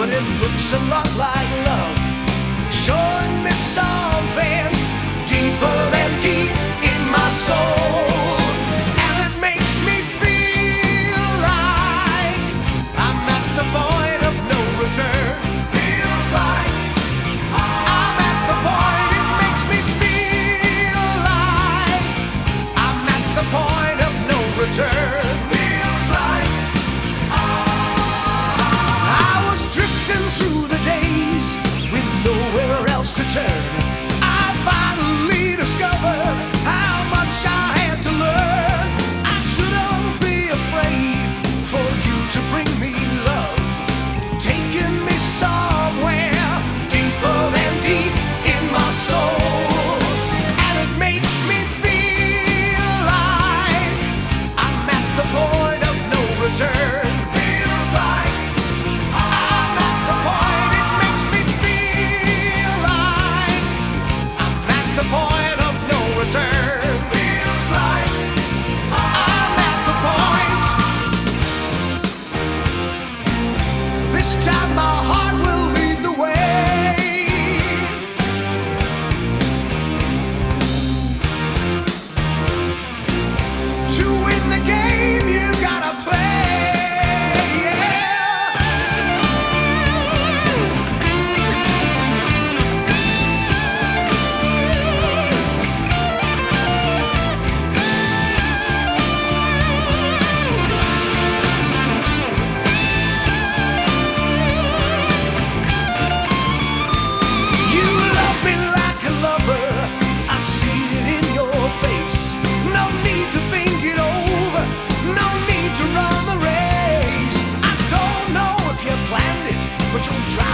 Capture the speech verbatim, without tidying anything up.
but it looks a lot like love, showing me something deeper than deep in my soul. And it makes me feel like I'm at the point of no return. Feels like I'm at the point, it makes me feel like I'm at the point of no return. Feels like I was drifting through the days with nowhere else to turn. I finally discovered how much I had to learn. I shouldn't be afraid for you to bring me love, taking me somewhere deeper than deep in my soul. And it makes me feel like I'm at the point of no return. Feels like I'm at the point, it makes me feel like I'm at the point of no return. Feels like I'm at the point. This time my heart will lead the way. To win the game, you gotta play. Yeah. You love me like a lover, I see it in your face. No need to think it over, no need to run the race. I don't know if you planned it, but you'll drive